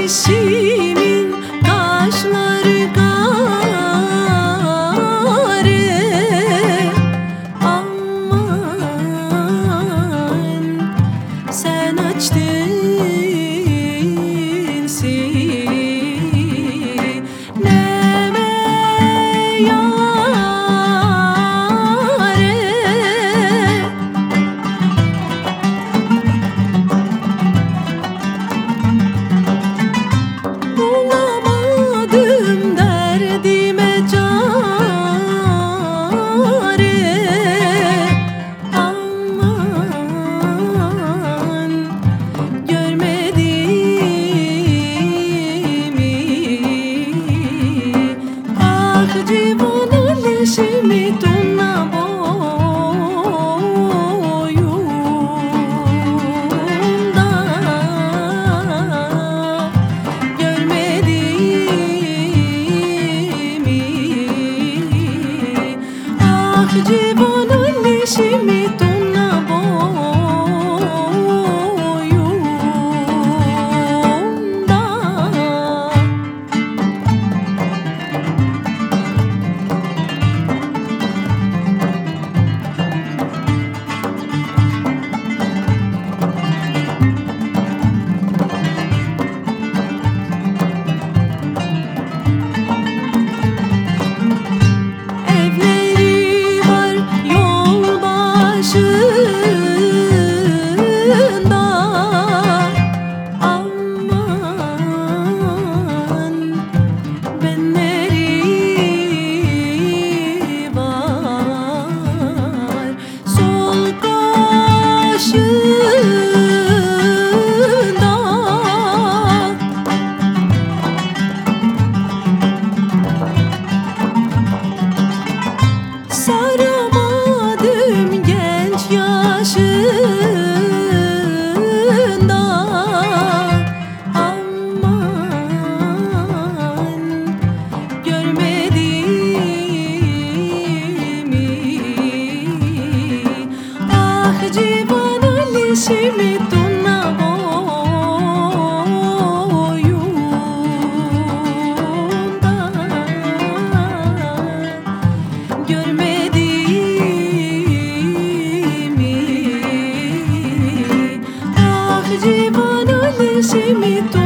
eşimin kaşları kare. Aman sen açtın sineme yâre. Bulamadım derdime çare. Aman görmedim mi? Ah civanın leşimi tunna boyunda. Görmedim mi? Ah civanın leşimi tunna boyunda. Evleri var yol başında. Aman benleri var sol kaşında. Saramadım genç yaşında. Aman görmedim mi? Ah civanın leşimi tunna boyunda. Görmedim mi? Ah civanın leşimi tunna